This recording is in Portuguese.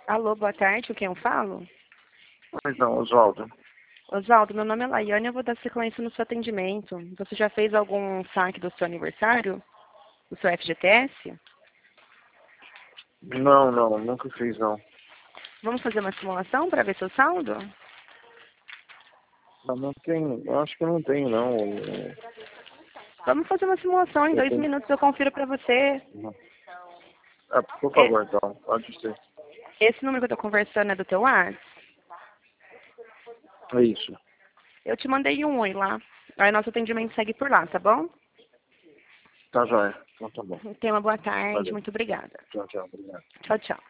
Alô, boa tarde, com quem eu falo? Pois não, Oswaldo. Oswaldo, meu nome é Laiane, eu vou dar sequência no seu atendimento. Você já fez algum saque do seu aniversário? Do seu FGTS? Não, nunca fiz, não. Vamos fazer uma simulação para ver seu saldo? Mas não tem, eu acho que eu não tenho, não. Vamos fazer uma simulação, em Eu 2 minutos eu confiro para você. não. Ah, por E- favor, então, pode ser. Esse número que eu estou conversando é do teu WhatsApp? É isso. Eu te mandei um oi lá. Aí nosso atendimento segue por lá, tá bom? Tá joia. Então tá bom. Tenha uma boa tarde, Valeu. muito obrigada. Tchau, obrigado. Tchau, tchau.